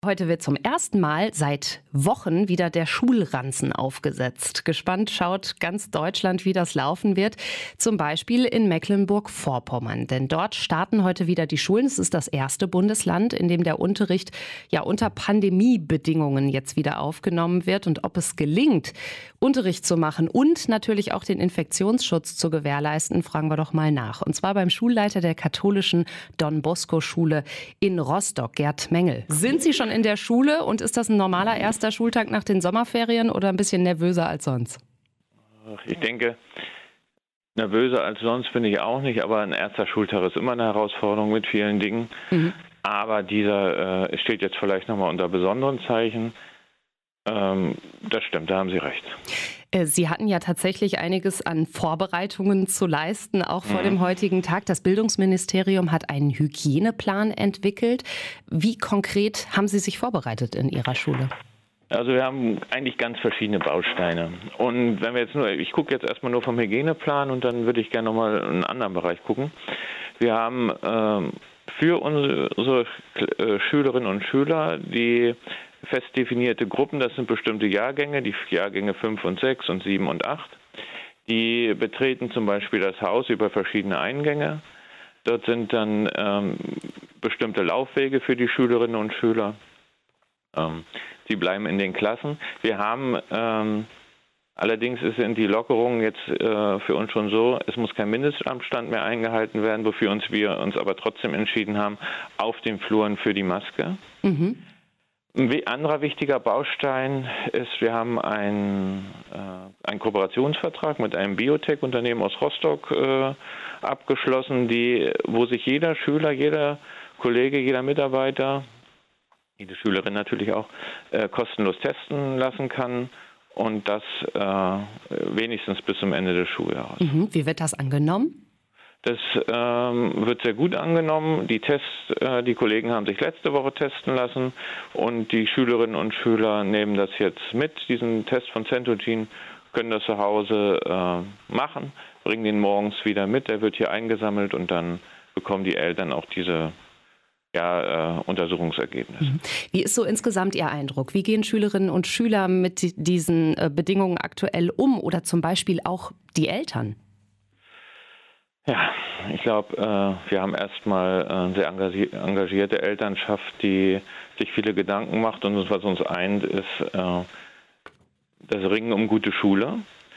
Heute wird zum ersten Mal seit Wochen wieder der Schulranzen aufgesetzt. Gespannt schaut ganz Deutschland, wie das laufen wird. Zum Beispiel in Mecklenburg-Vorpommern. Denn dort starten heute wieder die Schulen. Es ist das erste Bundesland, in dem der Unterricht unter Pandemiebedingungen jetzt wieder aufgenommen wird. Und ob es gelingt, Unterricht zu machen und natürlich auch den Infektionsschutz zu gewährleisten, fragen wir doch mal nach. Und zwar beim Schulleiter der katholischen Don-Bosco-Schule in Rostock, Gerd Mengel. Sind Sie schon in der Schule und ist das ein normaler erster Schultag nach den Sommerferien oder ein bisschen nervöser als sonst? Ich denke, nervöser als sonst bin ich auch nicht, aber ein erster Schultag ist immer eine Herausforderung mit vielen Dingen. Aber dieser steht jetzt vielleicht nochmal unter besonderen Zeichen. Das stimmt, da haben Sie recht. Sie hatten ja tatsächlich einiges an Vorbereitungen zu leisten, auch vor dem heutigen Tag. Das Bildungsministerium hat einen Hygieneplan entwickelt. Wie konkret haben Sie sich vorbereitet in Ihrer Schule? Also wir haben eigentlich ganz verschiedene Bausteine. Und wenn wir ich gucke jetzt erstmal nur vom Hygieneplan und dann würde ich gerne nochmal in einen anderen Bereich gucken. Wir haben für unsere Schülerinnen und Schüler die fest definierte Gruppen, das sind bestimmte Jahrgänge, die Jahrgänge 5 und 6 und 7 und 8. Die betreten zum Beispiel das Haus über verschiedene Eingänge. Dort sind dann bestimmte Laufwege für die Schülerinnen und Schüler. Sie bleiben in den Klassen. Wir haben allerdings sind die Lockerungen jetzt für uns schon so, es muss kein Mindestabstand mehr eingehalten werden, wofür wir uns aber trotzdem entschieden haben, auf den Fluren für die Maske. Ein anderer wichtiger Baustein ist, wir haben einen Kooperationsvertrag mit einem Biotech-Unternehmen aus Rostock abgeschlossen, wo sich jeder Schüler, jeder Kollege, jeder Mitarbeiter, jede Schülerin natürlich auch, kostenlos testen lassen kann und das wenigstens bis zum Ende des Schuljahres. Wie wird das angenommen? Das wird sehr gut angenommen. Die Kollegen haben sich letzte Woche testen lassen und die Schülerinnen und Schüler nehmen das jetzt mit, diesen Test von Centogene, können das zu Hause machen, bringen den morgens wieder mit, der wird hier eingesammelt und dann bekommen die Eltern auch diese Untersuchungsergebnisse. Wie ist so insgesamt Ihr Eindruck? Wie gehen Schülerinnen und Schüler mit diesen Bedingungen aktuell um oder zum Beispiel auch die Eltern? Ja, ich glaube, wir haben erstmal eine sehr engagierte Elternschaft, die sich viele Gedanken macht und was uns eint, ist das Ringen um gute Schule.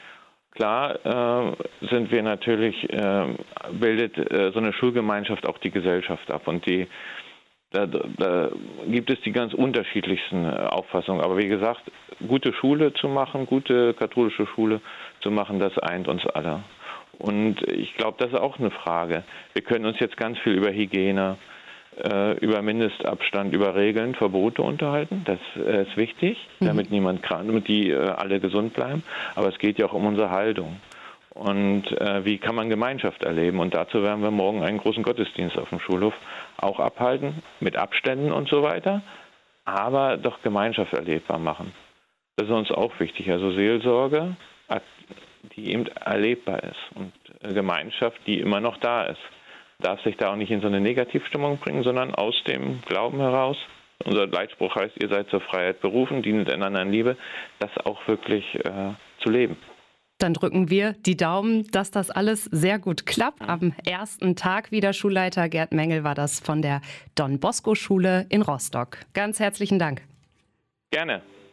Klar sind wir natürlich, bildet so eine Schulgemeinschaft auch die Gesellschaft ab und da gibt es die ganz unterschiedlichsten Auffassungen. Aber wie gesagt, gute Schule zu machen, gute katholische Schule zu machen, das eint uns alle. Und ich glaube, das ist auch eine Frage. Wir können uns jetzt ganz viel über Hygiene, über Mindestabstand, über Regeln, Verbote unterhalten. Das ist wichtig, damit niemand krank, damit die alle gesund bleiben. Aber es geht ja auch um unsere Haltung. Und wie kann man Gemeinschaft erleben? Und dazu werden wir morgen einen großen Gottesdienst auf dem Schulhof auch abhalten, mit Abständen und so weiter, aber doch Gemeinschaft erlebbar machen. Das ist uns auch wichtig. Also Seelsorge, die eben erlebbar ist und Gemeinschaft, die immer noch da ist. Darf sich da auch nicht in so eine Negativstimmung bringen, sondern aus dem Glauben heraus. Unser Leitspruch heißt, ihr seid zur Freiheit berufen, dienet einander in Liebe, das auch wirklich zu leben. Dann drücken wir die Daumen, dass das alles sehr gut klappt. Am ersten Tag wieder Schulleiter Gerd Mengel war das von der Don-Bosco-Schule in Rostock. Ganz herzlichen Dank. Gerne.